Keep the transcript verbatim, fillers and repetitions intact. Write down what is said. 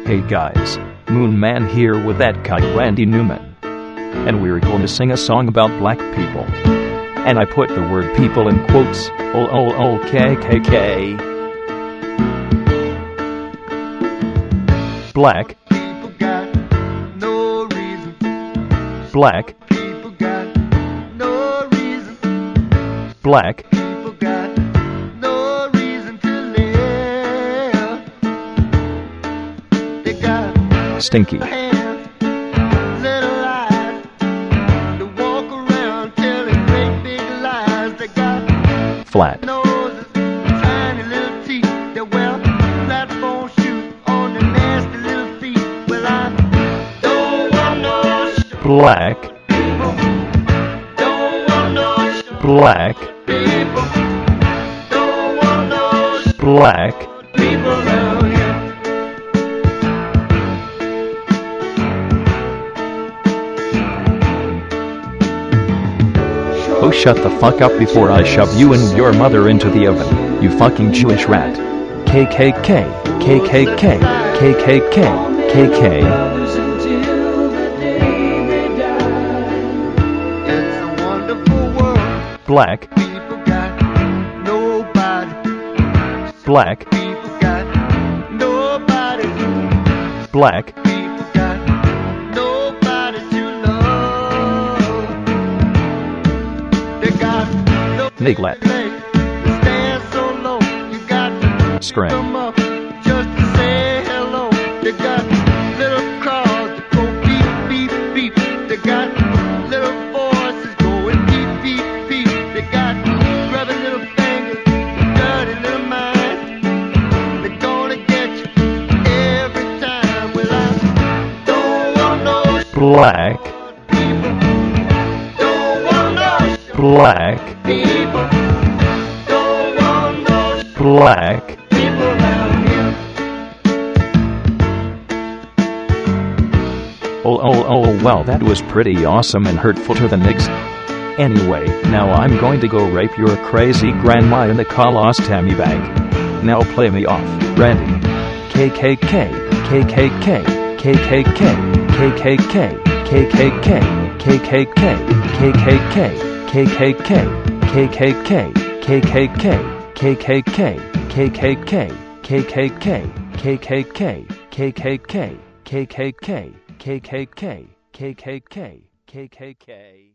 Hey guys, Moon Man here with that guy Randy Newman. And we're going to sing a song about black people. And I put the word people in quotes. O O O K K K. Black. People got no reason. Black. People got no reason. Black. People got no reason to live. They got Stinky. hands, little eyes. They walk around telling great big lies. They got Flat. noses, tiny little teeth. They wear platform shoes on their nasty little feet. Well, I don't want no sh- Black. people. Don't want no sh- Black. people. Don't want no sh- Black. people around here. Oh, shut the fuck up before I shove you and your mother into the oven, you fucking Jewish rat. K K K. K K K. K K K. K K. It's a wonderful world. Black. People got nobody. Black. People got nobody. Black. People got nobody to love. They got no Neglect. leg to stand so low. You got to String. come up just to say hello. They got little cars that go beep, beep, beep. They got little voices going beep, beep, beep. They got grubby little fingers, dirty little minds. They're gonna get you every time. Well, I don't want no Black. people. Don't want no Black. people. Don't want no Black. people around here. Oh, oh, oh, well, that was pretty awesome and hurtful to the niggas. Anyway, now I'm going to go rape your crazy grandma in the colostomy bag. Now play me off, Randy. K K K. K K K. K K K. K K K. K K K. K K K. K K K. K K K. K K K. K K K. K K K. K K K. K K K. K K K. K K K. K K K. K K K. K K K. K K K.